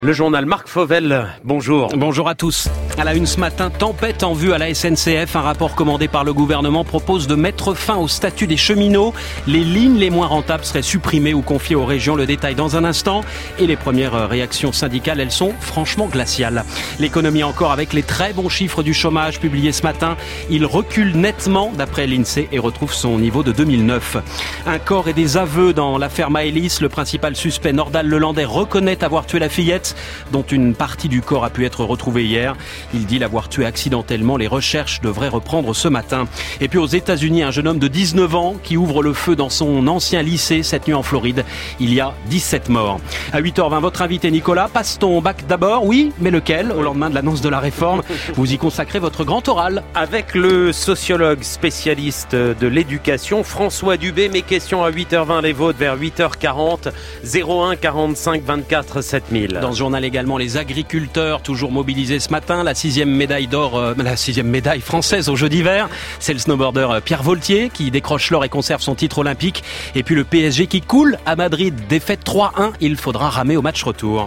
Le journal Marc Fauvel, bonjour. Bonjour à tous. À la une ce matin, tempête en vue à la SNCF. Un rapport commandé par le gouvernement propose de mettre fin au statut des cheminots. Les lignes les moins rentables seraient supprimées ou confiées aux régions. Le détail dans un instant. Et les premières réactions syndicales, elles sont franchement glaciales. L'économie encore avec les très bons chiffres du chômage publiés ce matin. Il recule nettement d'après l'INSEE et retrouve son niveau de 2009. Un corps et des aveux dans l'affaire Maëlys. Le principal suspect, Nordal Lelandais, reconnaît avoir tué la fillette, dont une partie du corps a pu être retrouvée hier. Il dit l'avoir tué accidentellement. Les recherches devraient reprendre ce matin. Et puis aux États-Unis, un jeune homme de 19 ans qui ouvre le feu dans son ancien lycée cette nuit en Floride. Il y a 17 morts. À 8h20, votre invité Nicolas, passe ton bac d'abord? Oui, mais lequel? Au lendemain de l'annonce de la réforme, vous y consacrez votre grand oral. Avec le sociologue spécialiste de l'éducation, François Dubé. Mes questions à 8h20, les vôtres vers 8h40. 01 45 24 7000. Dans ce journal également, les agriculteurs toujours mobilisés ce matin. La sixième médaille française aux Jeux d'hiver. C'est le snowboarder Pierre Voltier qui décroche l'or et conserve son titre olympique. Et puis le PSG qui coule à Madrid. Défaite 3-1. Il faudra ramer au match retour.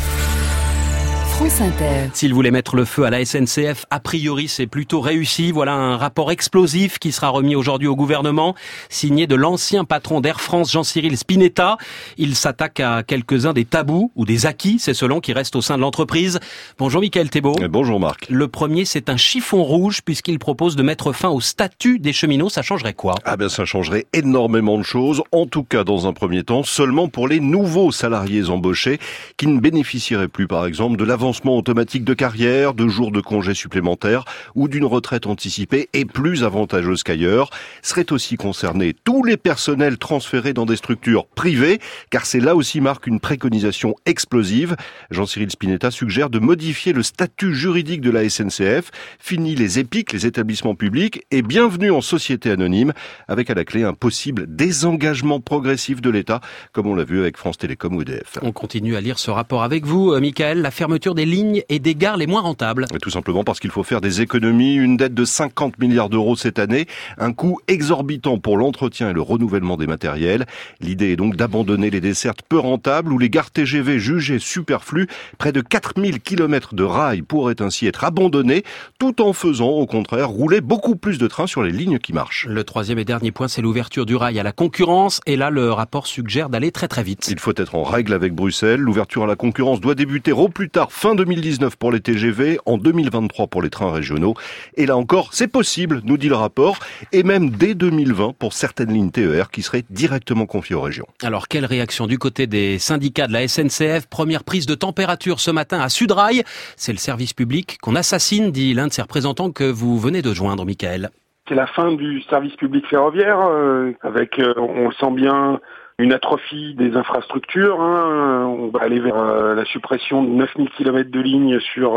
S'il voulait mettre le feu à la SNCF, a priori c'est plutôt réussi. Voilà un rapport explosif qui sera remis aujourd'hui au gouvernement, signé de l'ancien patron d'Air France, Jean-Cyril Spinetta. Il s'attaque à quelques-uns des tabous ou des acquis, c'est selon, qui restent au sein de l'entreprise. Bonjour Mickaël Thébault. Bonjour Marc. Le premier, c'est un chiffon rouge puisqu'il propose de mettre fin au statut des cheminots. Ça changerait quoi? Ça changerait énormément de choses. En tout cas, dans un premier temps, seulement pour les nouveaux salariés embauchés qui ne bénéficieraient plus, par exemple, de l'avancement automatique de carrière, de jours de congés supplémentaires ou d'une retraite anticipée et plus avantageuse qu'ailleurs. Seraient aussi concernés tous les personnels transférés dans des structures privées, car c'est là aussi, Marc, une préconisation explosive. Jean-Cyril Spinetta suggère de modifier le statut juridique de la SNCF. Fini les EPIC, les établissements publics, et bienvenue en société anonyme, avec à la clé un possible désengagement progressif de l'État, comme on l'a vu avec France Télécom ou EDF. On continue à lire ce rapport avec vous, Mickaël. La fermeture des lignes et des gares les moins rentables. Et tout simplement parce qu'il faut faire des économies, une dette de 50 milliards d'euros cette année, un coût exorbitant pour l'entretien et le renouvellement des matériels. L'idée est donc d'abandonner les dessertes peu rentables ou les gares TGV jugées superflues. Près de 4000 km de rails pourraient ainsi être abandonnés, tout en faisant au contraire rouler beaucoup plus de trains sur les lignes qui marchent. Le troisième et dernier point, c'est l'ouverture du rail à la concurrence. Et là, le rapport suggère d'aller très très vite. Il faut être en règle avec Bruxelles. L'ouverture à la concurrence doit débuter au plus tard fin 2019 pour les TGV, en 2023 pour les trains régionaux. Et là encore, c'est possible, nous dit le rapport, et même dès 2020 pour certaines lignes TER qui seraient directement confiées aux régions. Alors, quelle réaction du côté des syndicats de la SNCF? Première prise de température ce matin à Sudrail. C'est le service public qu'on assassine, dit l'un de ses représentants que vous venez de joindre, Mickaël. C'est la fin du service public ferroviaire, avec, on le sent bien, une atrophie des infrastructures. On va aller vers la suppression de 9000 km de lignes sur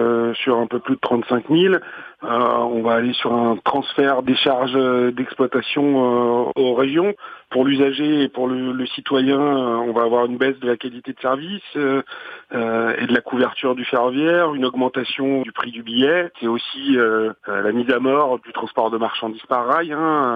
un peu plus de 35 000. On va aller sur un transfert des charges d'exploitation aux régions. Pour l'usager et pour le citoyen, on va avoir une baisse de la qualité de service et de la couverture du ferroviaire, une augmentation du prix du billet. C'est aussi la mise à mort du transport de marchandises par rail.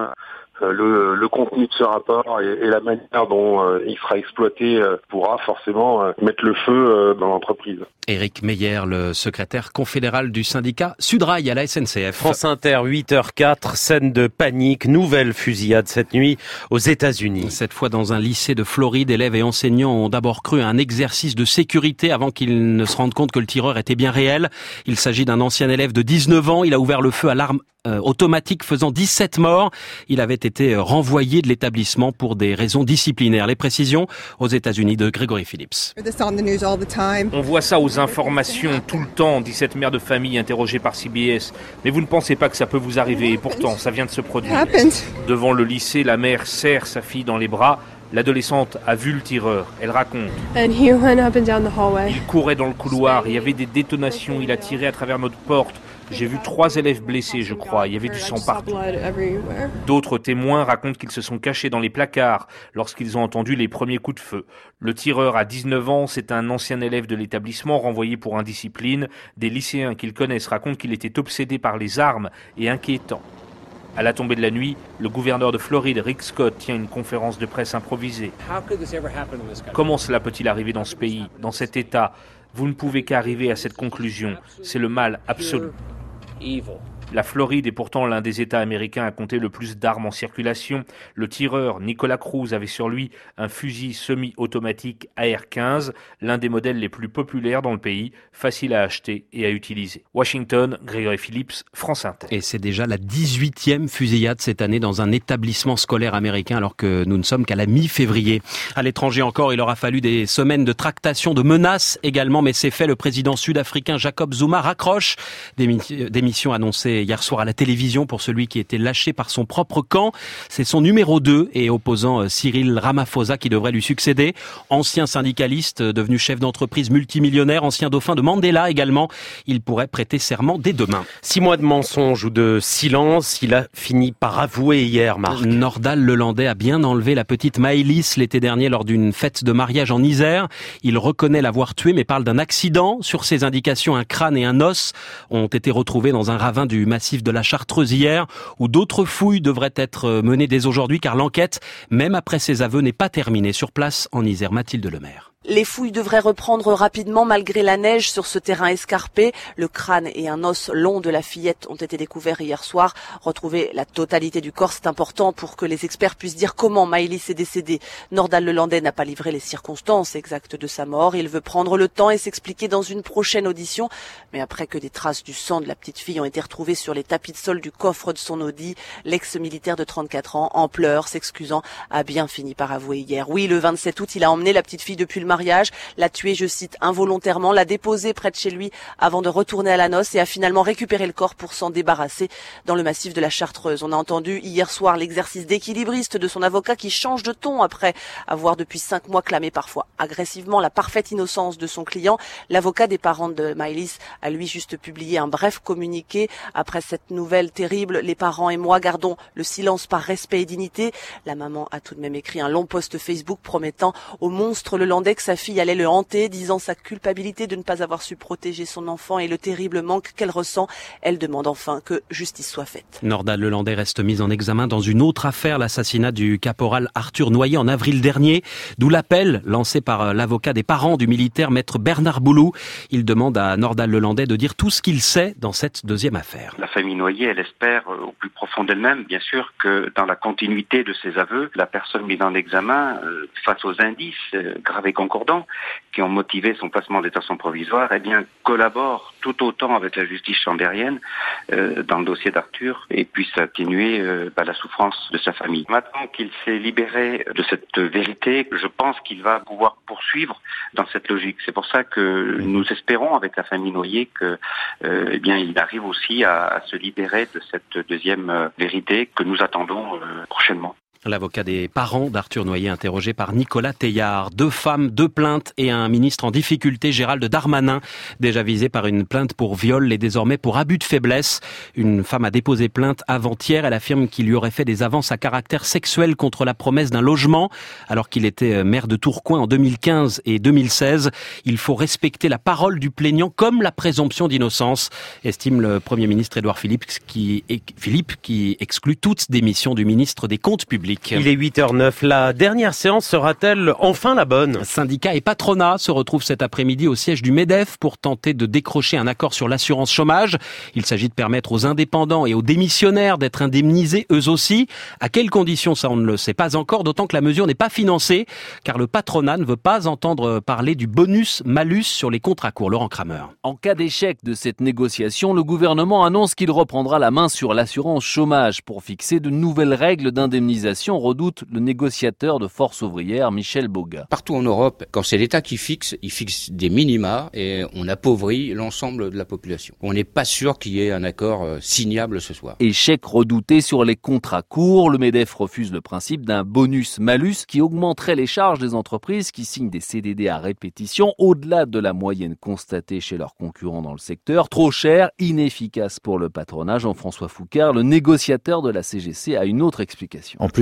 Le contenu de ce rapport et la manière dont il sera exploité pourra forcément mettre le feu dans l'entreprise. Éric Meyer, le secrétaire confédéral du syndicat Sudrail à la SNCF. France Inter, 8h04, scène de panique, nouvelle fusillade cette nuit aux États-Unis. Cette fois dans un lycée de Floride, élèves et enseignants ont d'abord cru à un exercice de sécurité avant qu'ils ne se rendent compte que le tireur était bien réel. Il s'agit d'un ancien élève de 19 ans. Il a ouvert le feu à l'arme automatique faisant 17 morts. Il avait été renvoyé de l'établissement pour des raisons disciplinaires. Les précisions aux États-Unis de Grégory Phillips. On voit ça aux informations tout le temps, dit cette mère de famille interrogée par CBS. Mais vous ne pensez pas que ça peut vous arriver et pourtant ça vient de se produire. Devant le lycée, la mère serre sa fille dans les bras. L'adolescente a vu le tireur. Elle raconte. Il courait dans le couloir, il y avait des détonations, il a tiré à travers notre porte. J'ai vu 3 élèves blessés, je crois. Il y avait du sang partout. D'autres témoins racontent qu'ils se sont cachés dans les placards lorsqu'ils ont entendu les premiers coups de feu. Le tireur a 19 ans, c'est un ancien élève de l'établissement renvoyé pour indiscipline. Des lycéens qu'ils connaissent racontent qu'il était obsédé par les armes et inquiétant. À la tombée de la nuit, le gouverneur de Floride, Rick Scott, tient une conférence de presse improvisée. Comment cela peut-il arriver dans ce pays, dans cet État ? Vous ne pouvez qu'arriver à cette conclusion. C'est le mal absolu. La Floride est pourtant l'un des États américains à compter le plus d'armes en circulation. Le tireur Nicolas Cruz avait sur lui un fusil semi-automatique AR-15, l'un des modèles les plus populaires dans le pays, facile à acheter et à utiliser. Washington, Grégory Phillips, France Inter. Et c'est déjà la 18e fusillade cette année dans un établissement scolaire américain alors que nous ne sommes qu'à la mi-février. À l'étranger encore, il aura fallu des semaines de tractations, de menaces également, mais c'est fait. Le président sud-africain Jacob Zuma raccroche. Démission annoncée hier soir à la télévision pour celui qui était lâché par son propre camp. C'est son numéro 2 et opposant Cyril Ramaphosa qui devrait lui succéder. Ancien syndicaliste, devenu chef d'entreprise multimillionnaire, ancien dauphin de Mandela également. Il pourrait prêter serment dès demain. 6 mois de mensonges ou de silence, il a fini par avouer hier, Marc. Nordal Lelandais a bien enlevé la petite Maëlys l'été dernier lors d'une fête de mariage en Isère. Il reconnaît l'avoir tuée mais parle d'un accident. Sur ses indications, un crâne et un os ont été retrouvés dans un ravin du massif de la Chartreuse hier, où d'autres fouilles devraient être menées dès aujourd'hui car l'enquête, même après ses aveux, n'est pas terminée. Sur place en Isère, Mathilde Lemaire. Les fouilles devraient reprendre rapidement malgré la neige sur ce terrain escarpé. Le crâne et un os long de la fillette ont été découverts hier soir. Retrouver la totalité du corps, c'est important pour que les experts puissent dire comment Maëlys est décédée. Nordal Lelandais n'a pas livré les circonstances exactes de sa mort. Il veut prendre le temps et s'expliquer dans une prochaine audition. Mais après que des traces du sang de la petite fille ont été retrouvées sur les tapis de sol du coffre de son Audi, l'ex-militaire de 34 ans, en pleurs, s'excusant, a bien fini par avouer hier. Oui, le 27 août, il a emmené la petite fille depuis le mariage, l'a tuée, je cite, involontairement, l'a déposée près de chez lui avant de retourner à la noce et a finalement récupéré le corps pour s'en débarrasser dans le massif de la Chartreuse. On a entendu hier soir l'exercice d'équilibriste de son avocat qui change de ton après avoir depuis 5 mois clamé parfois agressivement la parfaite innocence de son client. L'avocat des parents de Maëlys a lui juste publié un bref communiqué. Après cette nouvelle terrible, les parents et moi gardons le silence par respect et dignité. La maman a tout de même écrit un long post Facebook promettant au monstre lelandais que sa fille allait le hanter, disant sa culpabilité de ne pas avoir su protéger son enfant et le terrible manque qu'elle ressent. Elle demande enfin que justice soit faite. Nordal Lelandais reste mis en examen dans une autre affaire, l'assassinat du caporal Arthur Noyer en avril dernier, d'où l'appel lancé par l'avocat des parents du militaire, maître Bernard Boulou. Il demande à Nordal Lelandais de dire tout ce qu'il sait dans cette deuxième affaire. La famille Noyer, elle espère au plus profond d'elle-même, bien sûr, que dans la continuité de ses aveux, la personne mise en examen, face aux indices graves et concordants qui ont motivé son placement en détention provisoire, eh bien, collabore tout autant avec la justice chambérienne dans le dossier d'Arthur et puisse atténuer la souffrance de sa famille. Maintenant qu'il s'est libéré de cette vérité, je pense qu'il va pouvoir poursuivre dans cette logique. C'est pour ça que nous espérons avec la famille Noyer que il arrive aussi à se libérer de cette deuxième vérité que nous attendons prochainement. L'avocat des parents d'Arthur Noyer interrogé par Nicolas Teilhard. 2 femmes, 2 plaintes et un ministre en difficulté, Gérald Darmanin, déjà visé par une plainte pour viol et désormais pour abus de faiblesse. Une femme a déposé plainte avant-hier. Elle affirme qu'il lui aurait fait des avances à caractère sexuel contre la promesse d'un logement alors qu'il était maire de Tourcoing en 2015 et 2016. Il faut respecter la parole du plaignant comme la présomption d'innocence, estime le Premier ministre Édouard Philippe qui exclut toute démission du ministre des Comptes publics. Il est 8h09. La dernière séance sera-t-elle enfin la bonne ? Syndicats et patronat se retrouvent cet après-midi au siège du MEDEF pour tenter de décrocher un accord sur l'assurance chômage. Il s'agit de permettre aux indépendants et aux démissionnaires d'être indemnisés eux aussi. À quelles conditions, ça on ne le sait pas encore, d'autant que la mesure n'est pas financée, car le patronat ne veut pas entendre parler du bonus-malus sur les contrats courts. Laurent Kramer. En cas d'échec de cette négociation, le gouvernement annonce qu'il reprendra la main sur l'assurance chômage pour fixer de nouvelles règles d'indemnisation, redoute le négociateur de Force ouvrière Michel Boga. Partout en Europe, quand c'est l'État qui fixe, il fixe des minima et on appauvrit l'ensemble de la population. On n'est pas sûr qu'il y ait un accord signable ce soir. Échec redouté sur les contrats courts. Le MEDEF refuse le principe d'un bonus-malus qui augmenterait les charges des entreprises qui signent des CDD à répétition au-delà de la moyenne constatée chez leurs concurrents dans le secteur. Trop cher, inefficace pour le patronat. Jean-François Foucard, le négociateur de la CGC, a une autre explication. En plus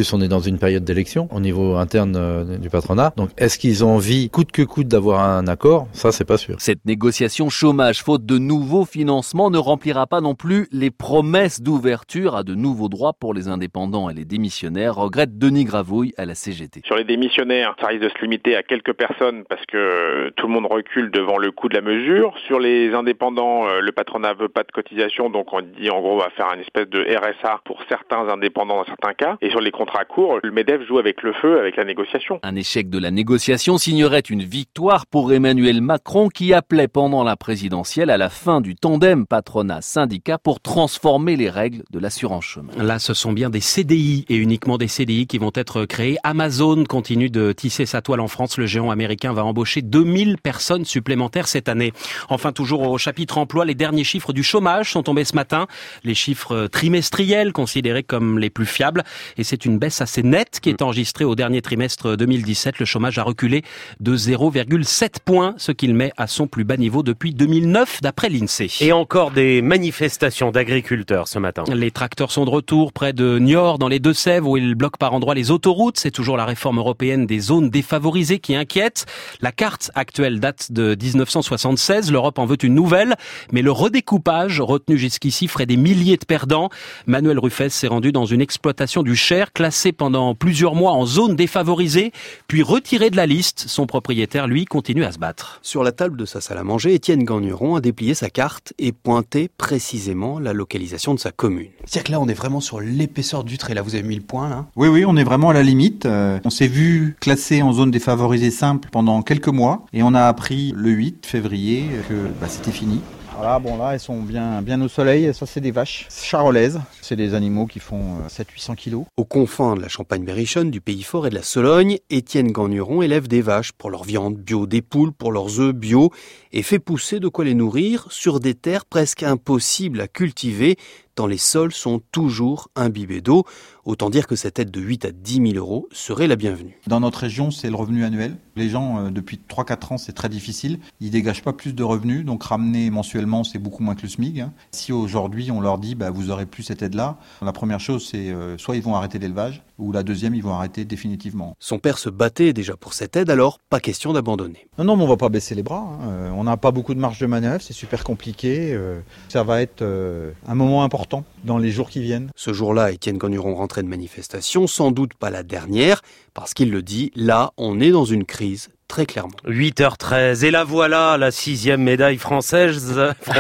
plus, on est dans une période d'élection au niveau interne du patronat. Donc, est-ce qu'ils ont envie, coûte que coûte, d'avoir un accord? Ça, c'est pas sûr. Cette négociation chômage, faute de nouveaux financements, ne remplira pas non plus les promesses d'ouverture à de nouveaux droits pour les indépendants et les démissionnaires, regrette Denis Gravouille à la CGT. Sur les démissionnaires, ça risque de se limiter à quelques personnes parce que tout le monde recule devant le coût de la mesure. Sur les indépendants, le patronat veut pas de cotisation, donc on dit en gros on va faire une espèce de RSA pour certains indépendants dans certains cas. Et sur les contrats courts, le MEDEF joue avec le feu, avec la négociation. Un échec de la négociation signerait une victoire pour Emmanuel Macron qui appelait pendant la présidentielle à la fin du tandem patronat-syndicat pour transformer les règles de l'assurance chômage. Là, ce sont bien des CDI et uniquement des CDI qui vont être créés. Amazon continue de tisser sa toile en France. Le géant américain va embaucher 2000 personnes supplémentaires cette année. Enfin, toujours au chapitre emploi, les derniers chiffres du chômage sont tombés ce matin. Les chiffres trimestriels considérés comme les plus fiables. Et c'est une baisse assez nette qui est enregistrée au dernier trimestre 2017. Le chômage a reculé de 0,7 points, ce qu'il met à son plus bas niveau depuis 2009 d'après l'INSEE. Et encore des manifestations d'agriculteurs ce matin. Les tracteurs sont de retour près de Niort dans les Deux-Sèvres où ils bloquent par endroits les autoroutes. C'est toujours la réforme européenne des zones défavorisées qui inquiète. La carte actuelle date de 1976. L'Europe en veut une nouvelle. Mais le redécoupage retenu jusqu'ici ferait des milliers de perdants. Manuel Ruffès s'est rendu dans une exploitation du Cher, classée pendant plusieurs mois en zone défavorisée, puis retiré de la liste. Son propriétaire, lui, continue à se battre. Sur la table de sa salle à manger, Étienne Gagneron a déplié sa carte et pointé précisément la localisation de sa commune. C'est-à-dire que là, on est vraiment sur l'épaisseur du trait. Là, vous avez mis le point, là. Oui, on est vraiment à la limite. On s'est vu classé en zone défavorisée simple pendant quelques mois et on a appris le 8 février que c'était fini. Voilà, là, elles sont bien au soleil. Ça, c'est des vaches charolaises. C'est des animaux qui font 700-800 kilos. Aux confins de la Champagne-Berrichonne, du Pays Fort et de la Sologne, Étienne Gagneron élève des vaches pour leur viande bio, des poules pour leurs œufs bio et fait pousser de quoi les nourrir sur des terres presque impossibles à cultiver tant les sols sont toujours imbibés d'eau. Autant dire que cette aide de 8 à 10 000 euros serait la bienvenue. Dans notre région, c'est le revenu annuel. Les gens, depuis 3-4 ans, c'est très difficile. Ils dégagent pas plus de revenus, donc ramener mensuellement, c'est beaucoup moins que le SMIC. Si aujourd'hui, on leur dit, vous aurez plus cette aide-là, la première chose, c'est soit ils vont arrêter l'élevage, ou la deuxième, ils vont arrêter définitivement. Son père se battait déjà pour cette aide, alors pas question d'abandonner. Non, mais on va pas baisser les bras. On n'a pas beaucoup de marge de manœuvre, c'est super compliqué. Ça va être un moment important dans les jours qui viennent. Ce jour-là, Étienne Gagneron rentrait de manifestation, sans doute pas la dernière, parce qu'il le dit, là, on est dans une crise. Très clairement. 8h13 et la voilà, la 6e médaille française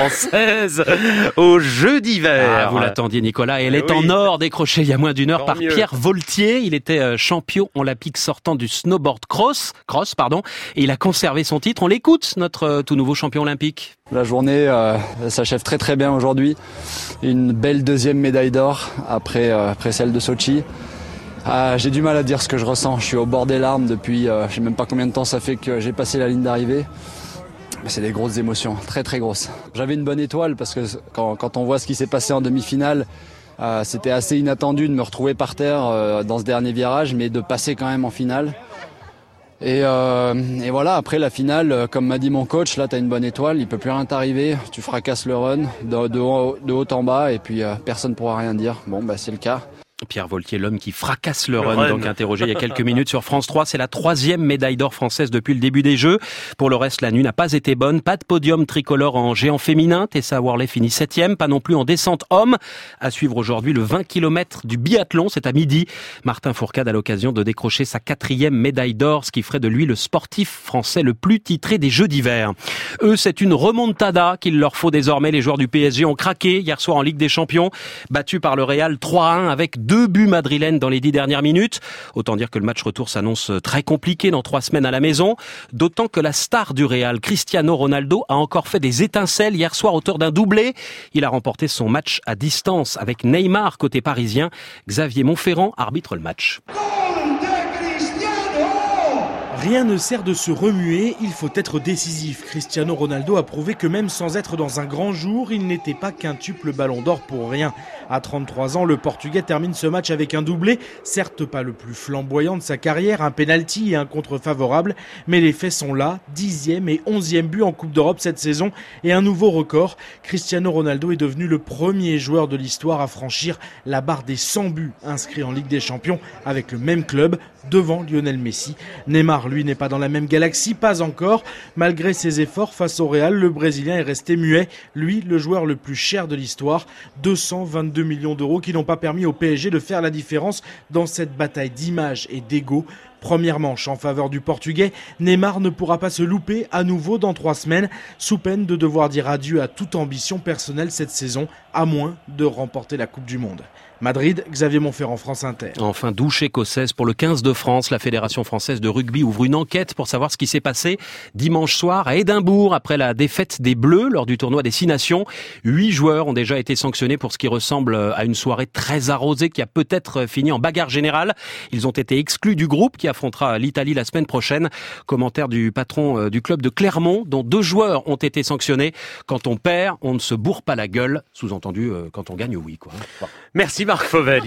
aux Jeux d'hiver. Vous l'attendiez Nicolas, et elle est en or, décrochée il y a moins d'une heure par Pierre Voltier. Il était champion olympique sortant du snowboard cross, et il a conservé son titre. On l'écoute, notre tout nouveau champion olympique. La journée s'achève très très bien aujourd'hui. Une belle deuxième médaille d'or après celle de Sochi. J'ai du mal à dire ce que je ressens. Je suis au bord des larmes depuis, je sais même pas combien de temps ça fait que j'ai passé la ligne d'arrivée. Mais c'est des grosses émotions, très très grosses. J'avais une bonne étoile parce que quand on voit ce qui s'est passé en demi-finale, c'était assez inattendu de me retrouver par terre dans ce dernier virage, mais de passer quand même en finale. Et voilà, après la finale, comme m'a dit mon coach, là t'as une bonne étoile, il peut plus rien t'arriver, tu fracasses le run de haut en bas et puis personne pourra rien dire. C'est le cas. Pierre Voltier, l'homme qui fracasse le run, donc interrogé il y a quelques minutes sur France 3. C'est la 3e médaille d'or française depuis le début des Jeux. Pour le reste, la nuit n'a pas été bonne. Pas de podium tricolore en géant féminin. Tessa Worley finit 7e. Pas non plus en descente homme. À suivre aujourd'hui le 20 km du biathlon. C'est à midi. Martin Fourcade a l'occasion de décrocher sa 4e médaille d'or, ce qui ferait de lui le sportif français le plus titré des Jeux d'hiver. Eux, c'est une remontada qu'il leur faut désormais. Les joueurs du PSG ont craqué hier soir en Ligue des Champions. Battus par le Real 3-1 avec 2 buts madrilènes dans les 10 dernières minutes. Autant dire que le match retour s'annonce très compliqué dans 3 semaines à la maison. D'autant que la star du Real, Cristiano Ronaldo, a encore fait des étincelles hier soir auteur d'un doublé. Il a remporté son match à distance avec Neymar côté parisien. Xavier Monferrand arbitre le match. Rien ne sert de se remuer, il faut être décisif. Cristiano Ronaldo a prouvé que même sans être dans un grand jour, il n'était pas quintuple ballon d'or pour rien. À 33 ans, le Portugais termine ce match avec un doublé, certes pas le plus flamboyant de sa carrière, un pénalty et un contre favorable, mais les faits sont là, 10e et 11e but en Coupe d'Europe cette saison et un nouveau record. Cristiano Ronaldo est devenu le premier joueur de l'histoire à franchir la barre des 100 buts inscrits en Ligue des Champions avec le même club, devant Lionel Messi. Neymar, lui, n'est pas dans la même galaxie, pas encore. Malgré ses efforts face au Real, le Brésilien est resté muet. Lui, le joueur le plus cher de l'histoire, 222 millions d'euros qui n'ont pas permis au PSG de faire la différence dans cette bataille d'image et d'ego. Première manche en faveur du Portugais, Neymar ne pourra pas se louper à nouveau dans 3 semaines, sous peine de devoir dire adieu à toute ambition personnelle cette saison, à moins de remporter la Coupe du Monde. Madrid, Xavier Montferrand, France Inter. Enfin, douche écossaise pour le 15 de France. La Fédération française de rugby ouvre une enquête pour savoir ce qui s'est passé dimanche soir à Édimbourg après la défaite des Bleus lors du tournoi des 6 Nations. 8 joueurs ont déjà été sanctionnés pour ce qui ressemble à une soirée très arrosée qui a peut-être fini en bagarre générale. Ils ont été exclus du groupe qui affrontera l'Italie la semaine prochaine. Commentaire du patron du club de Clermont, dont 2 joueurs ont été sanctionnés. Quand on perd, on ne se bourre pas la gueule. Sous-entendu, quand on gagne, oui, quoi. Merci Marc Fauvel.